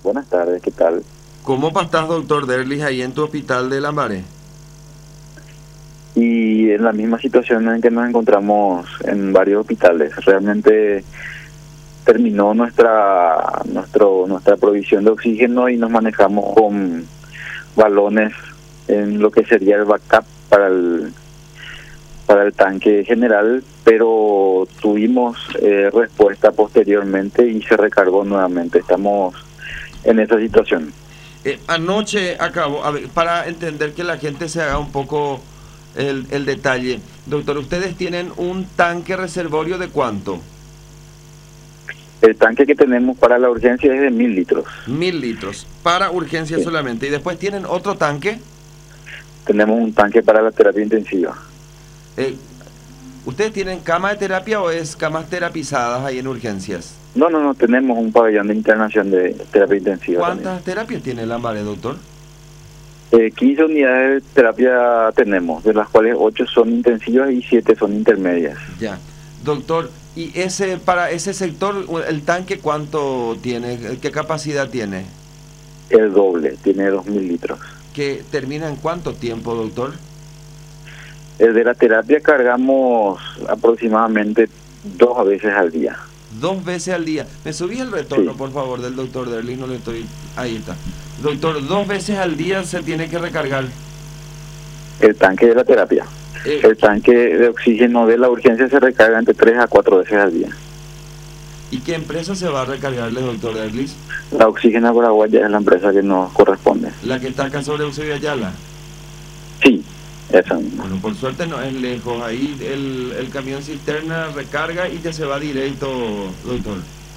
Buenas tardes, ¿qué tal? ¿Cómo estás, doctor Derlis, ahí en tu hospital de Lambaré? Y en la misma situación en que nos encontramos en varios hospitales, realmente terminó nuestra provisión de oxígeno y nos manejamos con balones en lo que sería el backup para el tanque general, pero tuvimos respuesta posteriormente y se recargó nuevamente. Estamos en esa situación. Anoche acabó, a ver, para entender que la gente se haga un poco el detalle. Doctor, ¿ustedes tienen un tanque reservorio de cuánto? El tanque que tenemos para la urgencia es de 1.000 litros. 1000 litros, para urgencia Sí. solamente. Y después tienen otro tanque. Tenemos un tanque para la terapia intensiva. Eh, ¿Ustedes tienen cama de terapia o es camas terapizadas ahí en urgencias? No, tenemos un pabellón de internación de terapia intensiva también. ¿Cuántas terapias tiene Lambaré, doctor? 15 unidades de terapia tenemos, de las cuales 8 son intensivas y 7 son intermedias. Ya. Doctor, ¿y para ese sector, el tanque cuánto tiene? ¿Qué capacidad tiene? El doble, tiene 2.000 litros. ¿Que termina en cuánto tiempo, doctor? El de la terapia cargamos aproximadamente 2 veces al día. 2 veces al día. Me subí el retorno, Sí, por favor, del doctor Derlis, no le estoy... Ahí está. Doctor, 2 veces al día se tiene que recargar. el tanque de la terapia. Eh, El tanque de oxígeno de la urgencia se recarga entre 3 a 4 veces al día. ¿Y qué empresa se va a recargarle, doctor Derlis? La Oxígena Paraguaya es la empresa que nos corresponde. La que está acá sobre Eusebio Ayala. Sí, esa misma. Bueno, por suerte no es lejos. Ahí el camión cisterna recarga y ya se va directo, doctor.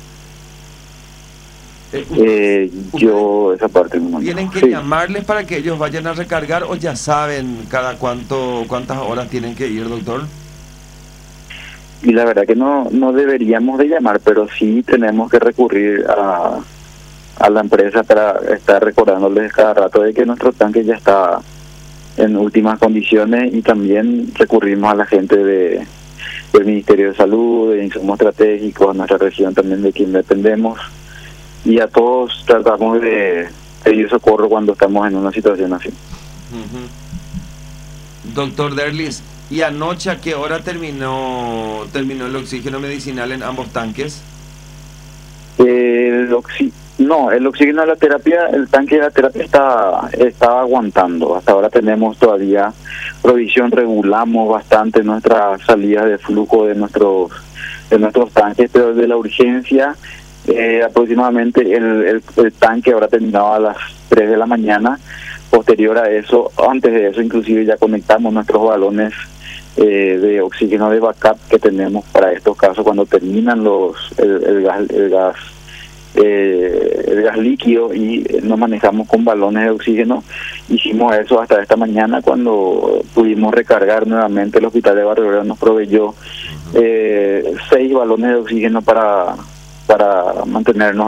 Yo esa parte no manejo. ¿Tienen que Sí. llamarles para que ellos vayan a recargar o ya saben cuántas horas tienen que ir, doctor? Y la verdad que no deberíamos de llamar, pero sí tenemos que recurrir a la empresa para estar recordándoles cada rato de que nuestro tanque ya está en últimas condiciones, y también recurrimos a la gente del Ministerio de Salud, de Insumos Estratégicos, a nuestra región también de quien dependemos, y a todos tratamos de pedir socorro cuando estamos en una situación así. Doctor Derlis, ¿y anoche a qué hora terminó el oxígeno medicinal en ambos tanques? El oxígeno de la terapia, el tanque de la terapia está aguantando. Hasta ahora tenemos todavía provisión, regulamos bastante nuestra salida de flujo de nuestros tanques, pero el de la urgencia, aproximadamente el tanque ahora terminaba a las 3 de la mañana. Posterior a eso, antes de eso inclusive ya conectamos nuestros balones de oxígeno de backup que tenemos para estos casos cuando terminan el gas líquido, y nos manejamos con balones de oxígeno. Hicimos eso hasta esta mañana cuando pudimos recargar nuevamente. El hospital de Barrio Obrero nos proveyó 6 balones de oxígeno para mantenernos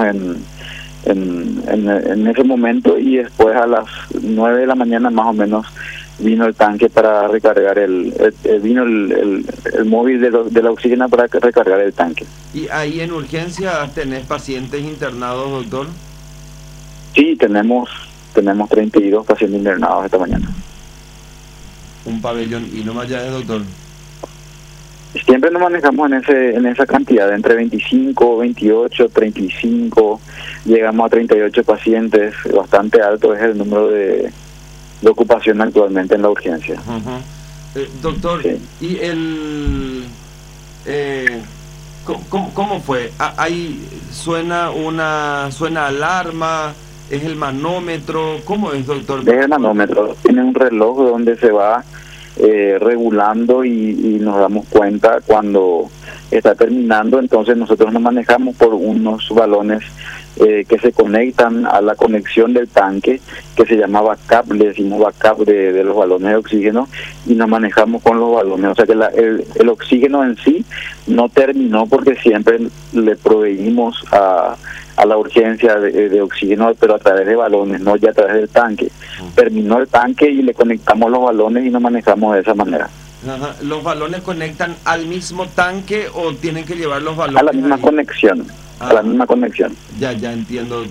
en ese momento, y después a las 9 de la mañana más o menos vino el tanque para recargar vino el móvil de la oxígena para recargar el tanque. ¿Y ahí en urgencia tenés pacientes internados, doctor? Sí, tenemos 32 pacientes internados esta mañana. Un pabellón y no más allá, doctor. Siempre nos manejamos en esa cantidad, entre 25, 28, 35, llegamos a 38 pacientes. Bastante alto es el número de ocupación actualmente en la urgencia. Doctor, Sí. ¿y cómo fue? Ahí suena alarma, es el manómetro, ¿cómo es, doctor? Es el manómetro, tiene un reloj donde se va regulando, y nos damos cuenta cuando está terminando. Entonces nosotros nos manejamos por unos balones que se conectan a la conexión del tanque, que se llama backup, le decimos backup de los balones de oxígeno, y nos manejamos con los balones. O sea que el oxígeno en sí no terminó, porque siempre le proveímos a la urgencia de oxígeno, pero a través de balones, no ya a través del tanque. Terminó el tanque y le conectamos los balones y nos manejamos de esa manera. Ajá. ¿Los balones conectan al mismo tanque o tienen que llevar los balones A la misma ahí? conexión, a la misma conexión. Ya entiendo, doctor.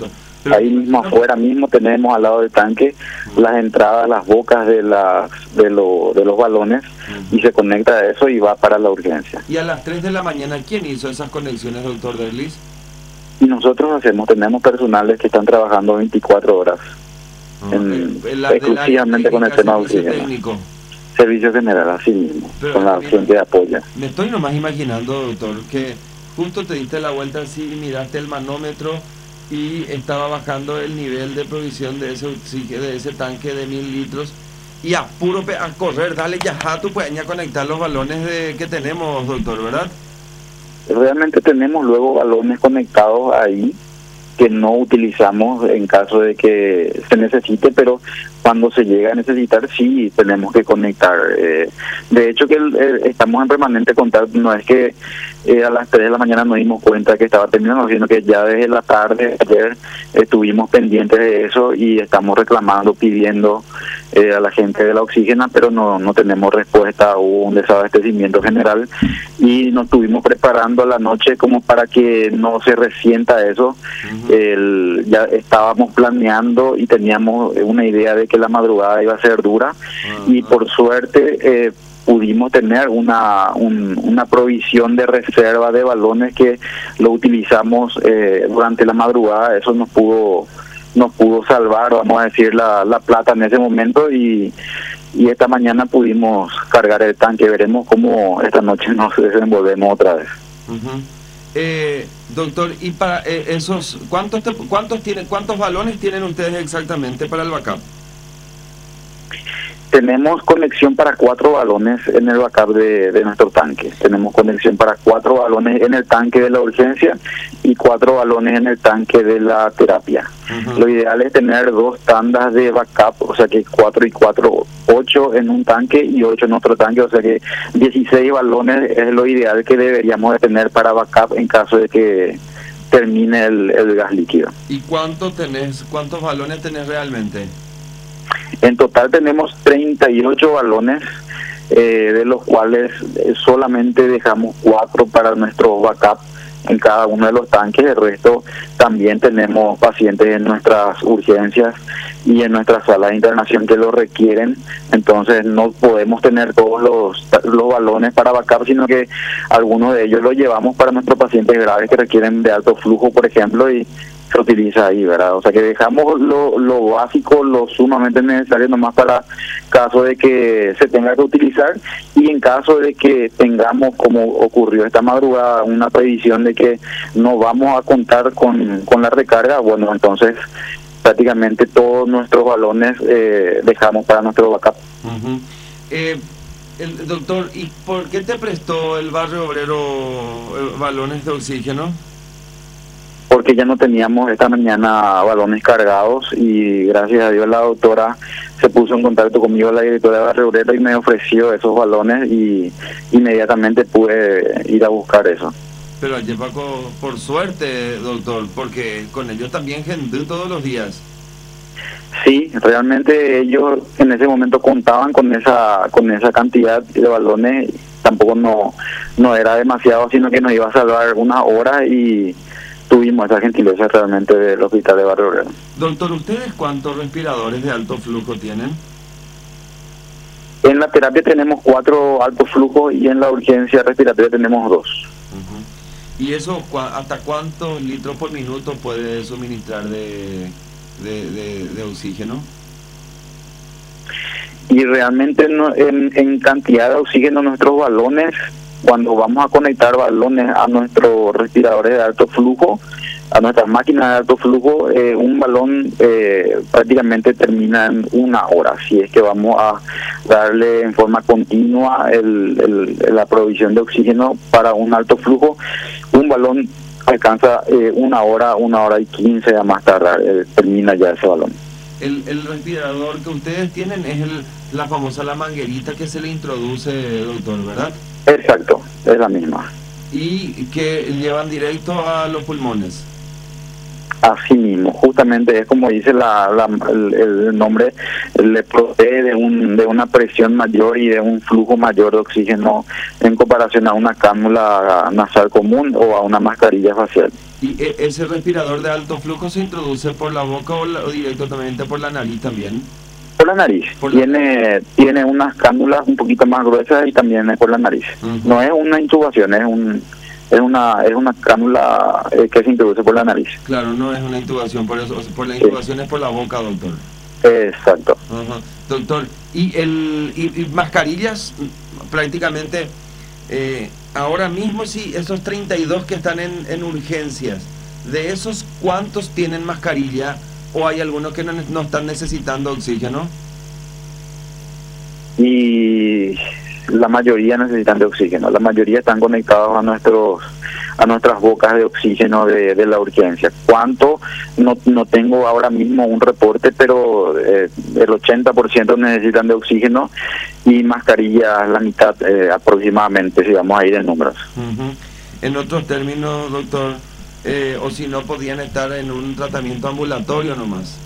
Pero Ahí mismo afuera mismo tenemos al lado del tanque las entradas, las bocas de los balones y se conecta a eso y va para la urgencia. Y a las 3 de la mañana, ¿quién hizo esas conexiones, doctor Derlis? Y nosotros tenemos personales que están trabajando 24 horas exclusivamente con el tema de oxígeno. Técnico. Servicio general, así mismo, Pero con la gente de apoyo. Me estoy nomás imaginando, doctor, que justo te diste la vuelta así y miraste el manómetro y estaba bajando el nivel de provisión de ese oxígeno, de ese tanque de 1000 litros, y a correr, dale ya a tu puedes conectar los balones que tenemos, doctor, ¿verdad? Realmente tenemos luego balones conectados ahí que no utilizamos en caso de que se necesite, pero cuando se llega a necesitar sí tenemos que conectar. De hecho que estamos en permanente contacto, no es que a las 3 de la mañana nos dimos cuenta que estaba terminando, sino que ya desde la tarde ayer estuvimos pendientes de eso y estamos reclamando, pidiendo a la gente de la oxígena, pero no tenemos respuesta. Hubo un desabastecimiento general y nos estuvimos preparando a la noche como para que no se resienta eso. Ya estábamos planeando y teníamos una idea de que la madrugada iba a ser dura y por suerte pudimos tener una provisión de reserva de balones que lo utilizamos durante la madrugada. Eso nos pudo salvar, vamos a decir, la plata en ese momento y esta mañana pudimos cargar el tanque. Veremos cómo esta noche nos desenvolvemos otra vez. Doctor, y para esos, ¿cuántos balones tienen ustedes exactamente para el backup? Tenemos conexión para 4 balones en el backup de nuestro tanque. Tenemos conexión para 4 balones en el tanque de la urgencia y 4 balones en el tanque de la terapia. Lo ideal es tener 2 tandas de backup, o sea que 4 y 4, 8 en un tanque y 8 en otro tanque, o sea que 16 balones es lo ideal que deberíamos de tener para backup en caso de que termine el gas líquido. ¿Y cuántos balones tenés realmente? En total tenemos 38 balones, de los cuales solamente dejamos 4 para nuestro backup en cada uno de los tanques. El resto también tenemos pacientes en nuestras urgencias y en nuestras salas de internación que lo requieren. Entonces no podemos tener todos los balones para backup, sino que algunos de ellos los llevamos para nuestros pacientes graves que requieren de alto flujo, por ejemplo, y se utiliza ahí, ¿verdad? O sea que dejamos lo básico, lo sumamente necesario nomás para caso de que se tenga que utilizar, y en caso de que tengamos, como ocurrió esta madrugada, una previsión de que no vamos a contar con la recarga, bueno, entonces prácticamente todos nuestros balones dejamos para nuestro backup. El doctor, ¿y por qué te prestó el Barrio Obrero balones de oxígeno? Porque ya no teníamos esta mañana balones cargados y gracias a Dios la doctora se puso en contacto conmigo, la directora de Barrio Obrero, y me ofreció esos balones y inmediatamente pude ir a buscar eso. Pero ayer, Paco, por suerte, doctor, porque con ellos también gente todos los días. Sí, realmente ellos en ese momento contaban con esa cantidad de balones. Tampoco no era demasiado, sino que nos iba a salvar unas horas y tuvimos esa gentileza realmente del hospital de Barrio Obrero. Doctor, ¿ustedes cuántos respiradores de alto flujo tienen? En la terapia tenemos 4 altos flujos y en la urgencia respiratoria tenemos 2. ¿Y eso hasta cuántos litros por minuto puede suministrar de oxígeno? Y realmente en cantidad de oxígeno nuestros balones, cuando vamos a conectar balones a nuestros respiradores de alto flujo, a nuestras máquinas de alto flujo, un balón prácticamente termina en 1 hora. Si es que vamos a darle en forma continua la provisión de oxígeno para un alto flujo, un balón alcanza 1 hora, 1 hora y 15 a más tardar, termina ya ese balón. El respirador que ustedes tienen es la famosa manguerita que se le introduce, doctor, ¿verdad? Exacto, es la misma. Y que llevan directo a los pulmones. Así mismo, justamente es como dice el nombre, le provee de una presión mayor y de un flujo mayor de oxígeno en comparación a una cánula nasal común o a una mascarilla facial. ¿Y ese respirador de alto flujo se introduce por la boca o directamente por la nariz también? Por la nariz. Tiene unas cánulas un poquito más gruesas y también es por la nariz. No es una intubación, es una cánula que se introduce por la nariz. Claro, no es una intubación, por eso, por la intubación es por la boca, doctor. Exacto. Doctor, y mascarillas prácticamente, ahora mismo sí, esos 32 que están en urgencias, de esos, ¿cuántos tienen mascarilla o hay algunos que no están necesitando oxígeno? Y la mayoría necesitan de oxígeno, la mayoría están conectados a nuestras bocas de oxígeno de la urgencia. ¿Cuánto? No tengo ahora mismo un reporte, pero el 80% necesitan de oxígeno y mascarillas la mitad aproximadamente, si vamos a ir en números. En otros términos, doctor, o si no podían estar en un tratamiento ambulatorio nomás.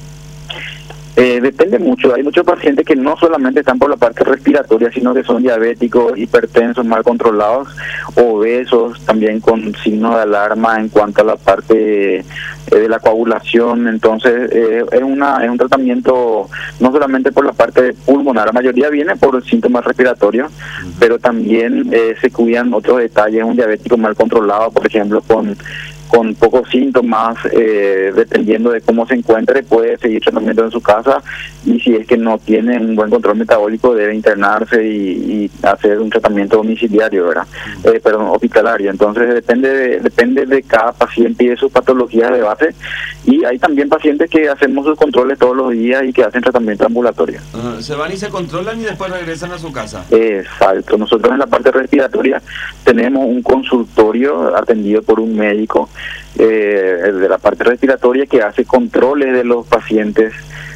Depende mucho. Hay muchos pacientes que no solamente están por la parte respiratoria, sino que son diabéticos, hipertensos, mal controlados, obesos, también con signos de alarma en cuanto a la parte de la coagulación. Entonces, es un tratamiento no solamente por la parte pulmonar, la mayoría viene por síntomas respiratorios, pero también se cuidan otros detalles. Un diabético mal controlado, por ejemplo, con pocos síntomas, dependiendo de cómo se encuentre, puede seguir tratamiento en su casa, y si es que no tiene un buen control metabólico debe internarse y hacer un tratamiento domiciliario, ¿verdad? Hospitalario. Entonces depende de cada paciente y de sus patologías de base, y hay también pacientes que hacemos sus controles todos los días y que hacen tratamiento ambulatorio. Se van y se controlan y después regresan a su casa. Exacto. Nosotros en la parte respiratoria tenemos un consultorio atendido por un médico de la parte respiratoria que hace controles de los pacientes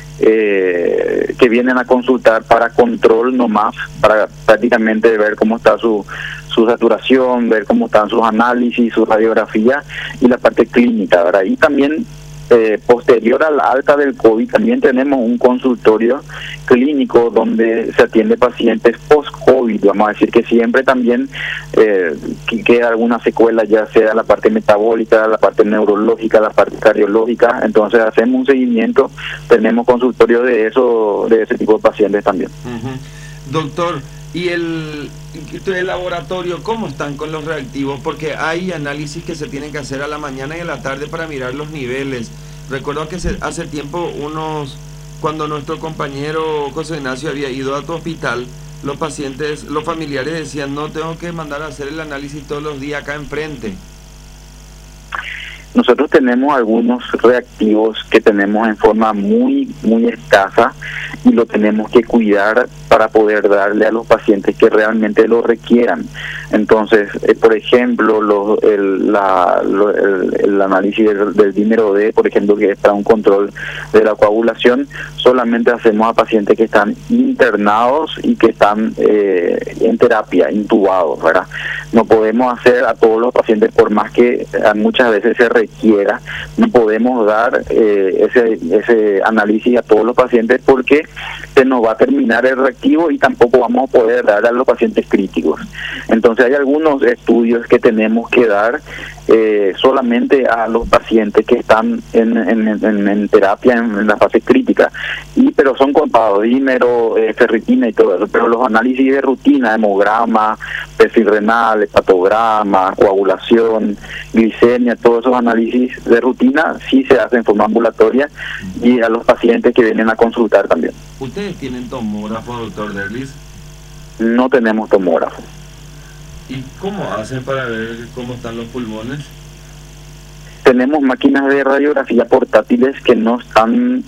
que vienen a consultar para control nomás, para prácticamente ver cómo está su saturación, ver cómo están sus análisis, su radiografía y la parte clínica, ¿verdad? Y también posterior a la alta del COVID también tenemos un consultorio clínico donde se atiende pacientes post-COVID, vamos a decir que siempre también queda alguna secuela, ya sea la parte metabólica, la parte neurológica, la parte cardiológica. Entonces hacemos un seguimiento, tenemos consultorio de ese tipo de pacientes también. Doctor, ¿y el laboratorio cómo están con los reactivos? Porque hay análisis que se tienen que hacer a la mañana y a la tarde para mirar los niveles. Recuerdo que hace tiempo cuando nuestro compañero José Ignacio había ido a tu hospital, los pacientes, los familiares decían, no, tengo que mandar a hacer el análisis todos los días acá enfrente. Nosotros tenemos algunos reactivos que tenemos en forma muy escasa y lo tenemos que cuidar para poder darle a los pacientes que realmente lo requieran. Entonces, por ejemplo, el análisis del dímero D, por ejemplo, que es para un control de la coagulación, solamente hacemos a pacientes que están internados y que están en terapia, intubados, ¿verdad? No podemos hacer a todos los pacientes, por más que muchas veces se requiera, no podemos dar ese análisis a todos los pacientes porque se nos va a terminar el reactivo y tampoco vamos a poder dar a los pacientes críticos. Entonces hay algunos estudios que tenemos que dar solamente a los pacientes que están en terapia en la fase crítica, pero son contados, dímero, ferritina y todo eso, pero los análisis de rutina, hemograma, perfil renal, hepatograma, coagulación, glicemia, todos esos análisis de rutina sí se hacen en forma ambulatoria y a los pacientes que vienen a consultar también. ¿Ustedes tienen tomógrafo, doctor Derlis? No tenemos tomógrafo. ¿Y cómo hacen para ver cómo están los pulmones? Tenemos máquinas de radiografía portátiles que no están,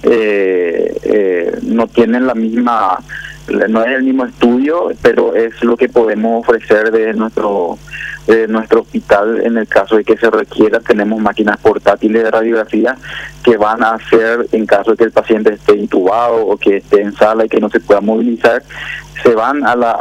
no tienen la misma, no es el mismo estudio, pero es lo que podemos ofrecer de nuestro hospital en el caso de que se requiera. Tenemos máquinas portátiles de radiografía que van a hacer, en caso de que el paciente esté intubado o que esté en sala y que no se pueda movilizar, se van a la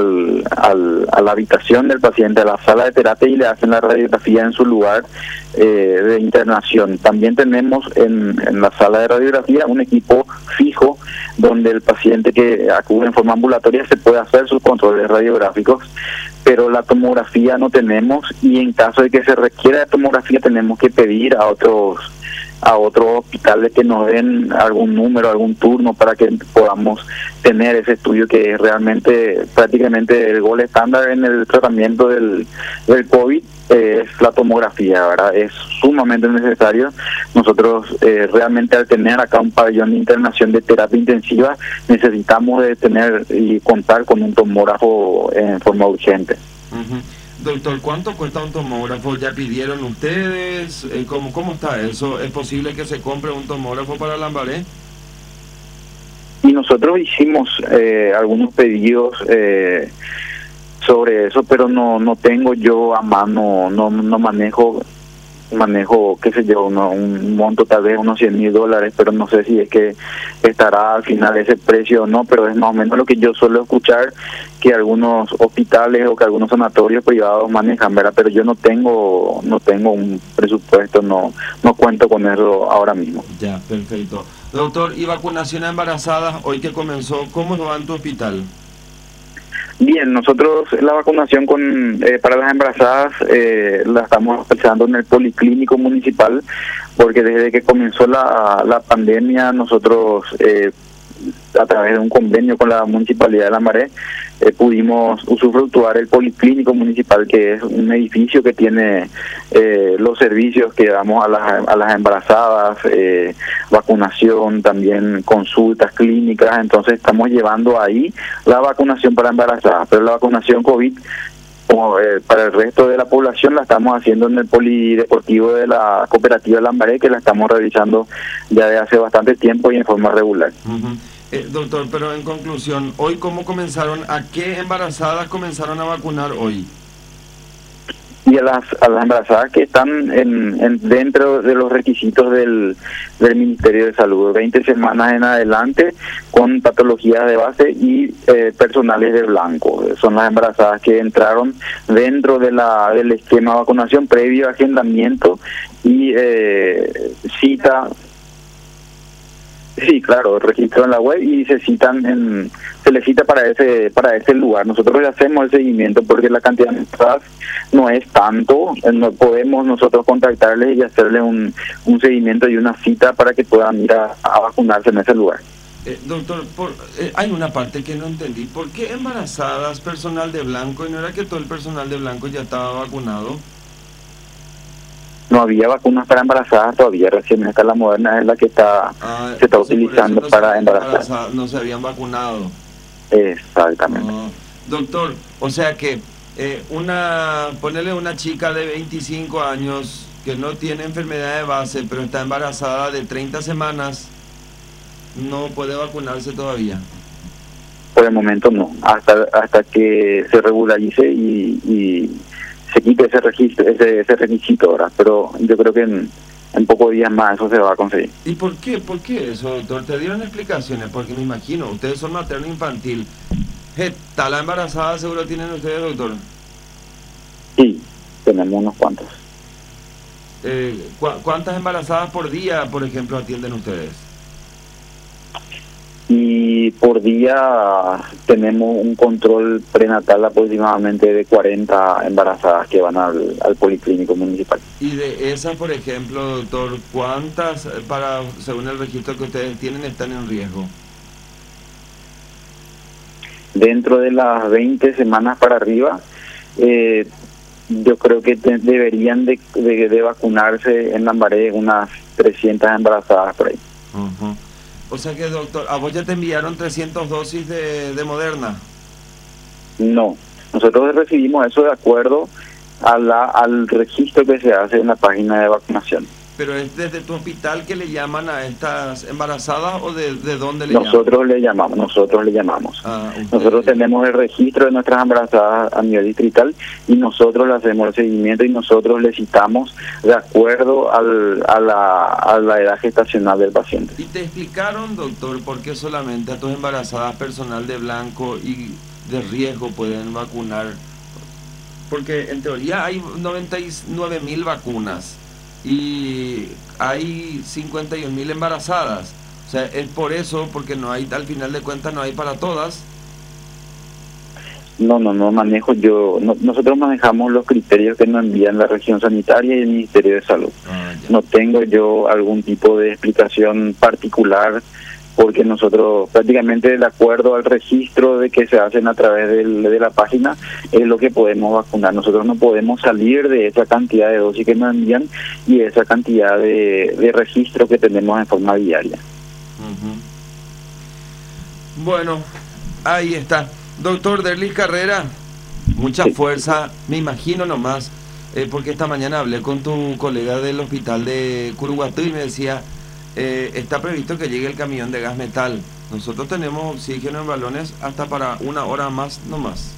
habitación del paciente, a la sala de terapia, y le hacen la radiografía en su lugar de internación. También tenemos en la sala de radiografía un equipo fijo donde el paciente que acude en forma ambulatoria se puede hacer sus controles radiográficos, pero la tomografía no tenemos, y en caso de que se requiera de tomografía tenemos que pedir a otros hospitales que nos den algún número, algún turno para que podamos tener ese estudio, que es realmente prácticamente el gol estándar en el tratamiento del COVID. Es la tomografía, ¿verdad? Es sumamente necesario. Nosotros realmente, al tener acá un pabellón de internación de terapia intensiva, necesitamos de tener y contar con un tomógrafo en forma urgente. Doctor, ¿cuánto cuesta un tomógrafo? ¿Ya pidieron ustedes? ¿Cómo está eso? ¿Es posible que se compre un tomógrafo para Lambaré? Y nosotros hicimos algunos pedidos sobre eso, pero no tengo yo a mano, no manejo, qué sé yo, un monto tal vez unos $100,000, pero no sé si es que estará al final ese precio o no, pero es más o menos lo que yo suelo escuchar que algunos hospitales o que algunos sanatorios privados manejan, ¿verdad? Pero yo no tengo un presupuesto, no cuento con eso ahora mismo. Ya, perfecto. Doctor, ¿y vacunación a embarazadas hoy que comenzó, cómo va en tu hospital? Bien, nosotros la vacunación para las embarazadas la estamos realizando en el Policlínico Municipal, porque desde que comenzó la pandemia nosotros a través de un convenio con la Municipalidad de Lambaré pudimos usufructuar el Policlínico Municipal, que es un edificio que tiene los servicios que damos a las embarazadas, vacunación, también consultas clínicas. Entonces estamos llevando ahí la vacunación para embarazadas, pero la vacunación COVID para el resto de la población la estamos haciendo en el Polideportivo de la Cooperativa Lambaré, que la estamos realizando ya de hace bastante tiempo y en forma regular. Doctor, pero en conclusión, ¿hoy cómo comenzaron? ¿A qué embarazadas comenzaron a vacunar hoy? Y a las embarazadas que están dentro de los requisitos del Ministerio de Salud, 20 semanas en adelante, con patologías de base y personales de blanco. Son las embarazadas que entraron dentro del esquema de vacunación previo a agendamiento y cita. Sí, claro, registro en la web y se le cita para ese lugar. Nosotros le hacemos el seguimiento porque la cantidad de entradas no es tanto, no podemos nosotros contactarles y hacerle un seguimiento y una cita para que puedan ir a vacunarse en ese lugar. Doctor, hay una parte que no entendí. ¿Por qué embarazadas, personal de blanco? ¿Y no era que todo el personal de blanco ya estaba vacunado? No había vacunas para embarazadas todavía, recién esta la Moderna es la que se está utilizando para embarazadas. No se habían vacunado. Exactamente. Doctor, o sea que ponerle una chica de 25 años que no tiene enfermedad de base, pero está embarazada de 30 semanas, no puede vacunarse todavía. Por el momento no, hasta que se regularice y se quite ese requisito ahora, pero yo creo que en pocos días más eso se va a conseguir. ¿Y por qué eso, doctor? ¿Te dieron explicaciones? Porque me imagino, ustedes son materno infantil. ¿Está la embarazada seguro tienen ustedes, doctor? Sí, tenemos unos cuantos. ¿Cuántas embarazadas por día, por ejemplo, atienden ustedes? Y por día tenemos un control prenatal aproximadamente de 40 embarazadas que van al Policlínico Municipal. Y de esas, por ejemplo, doctor, ¿cuántas, según el registro que ustedes tienen, están en riesgo? Dentro de las 20 semanas para arriba, yo creo que deberían de vacunarse en Lambaré unas 300 embarazadas por ahí. O sea que, doctor, ¿a vos ya te enviaron 300 dosis de Moderna? No, nosotros recibimos eso de acuerdo al registro que se hace en la página de vacunación. ¿Pero es desde tu hospital que le llaman a estas embarazadas o de dónde le llaman? Nosotros le llamamos. Nosotros tenemos el registro de nuestras embarazadas a nivel distrital y nosotros le hacemos el seguimiento y nosotros le citamos de acuerdo a la edad gestacional del paciente. ¿Y te explicaron, doctor, por qué solamente a tus embarazadas personal de blanco y de riesgo pueden vacunar? Porque en teoría hay 99.000 vacunas y hay 51.000 embarazadas. O sea, es por eso, porque no hay, al final de cuentas no hay para todas. No manejo yo. Nosotros manejamos los criterios que nos envían la región sanitaria y el Ministerio de Salud. No tengo yo algún tipo de explicación particular, porque nosotros prácticamente de acuerdo al registro de que se hacen a través de la página es lo que podemos vacunar. Nosotros no podemos salir de esa cantidad de dosis que nos envían y esa cantidad de registro que tenemos en forma diaria. Bueno, ahí está. Doctor Derlis Carrera, mucha fuerza, me imagino nomás, porque esta mañana hablé con tu colega del hospital de Curuguatú y me decía, está previsto que llegue el camión de gas metal. Nosotros tenemos oxígeno en balones hasta para 1 hora más nomás.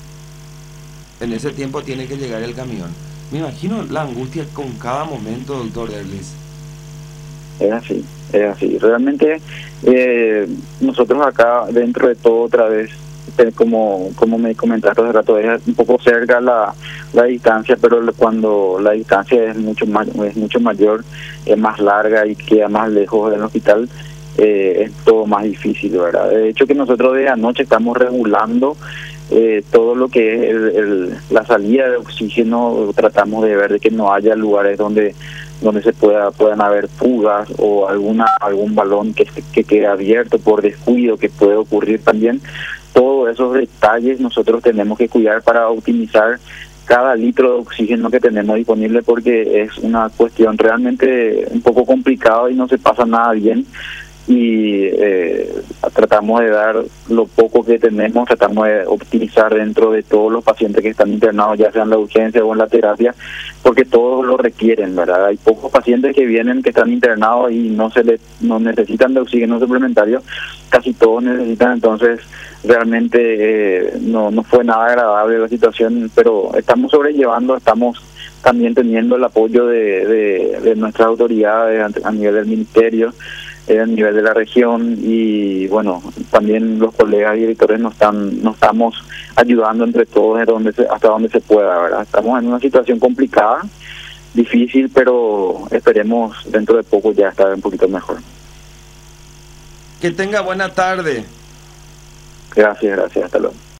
En ese tiempo tiene que llegar el camión. Me imagino la angustia con cada momento, doctor Derlis. Es así. Realmente nosotros acá, dentro de todo, otra vez, como me comentaste hace rato, es un poco cerca la distancia, pero cuando la distancia es mucho mayor, es más larga y queda más lejos del hospital, es todo más difícil, ¿verdad? De hecho, que nosotros de anoche estamos regulando todo lo que es la salida de oxígeno. Tratamos de ver de que no haya lugares donde se puedan haber fugas o algún balón que quede abierto por descuido, que puede ocurrir también. Todos esos detalles nosotros tenemos que cuidar para optimizar cada litro de oxígeno que tenemos disponible, porque es una cuestión realmente un poco complicada y no se pasa nada bien. Y tratamos de dar lo poco que tenemos, tratamos de optimizar dentro de todos los pacientes que están internados, ya sea en la urgencia o en la terapia, porque todos lo requieren, ¿verdad? Hay pocos pacientes que vienen, que están internados y no necesitan de oxígeno suplementario, casi todos necesitan. Entonces realmente no fue nada agradable la situación, pero estamos sobrellevando, estamos también teniendo el apoyo de nuestras autoridades a nivel del ministerio, a nivel de la región, y bueno, también los colegas y directores nos estamos ayudando entre todos hasta donde se pueda, ¿verdad? Estamos en una situación complicada, difícil, pero esperemos dentro de poco ya estar un poquito mejor. Que tenga buena tarde. Gracias, hasta luego.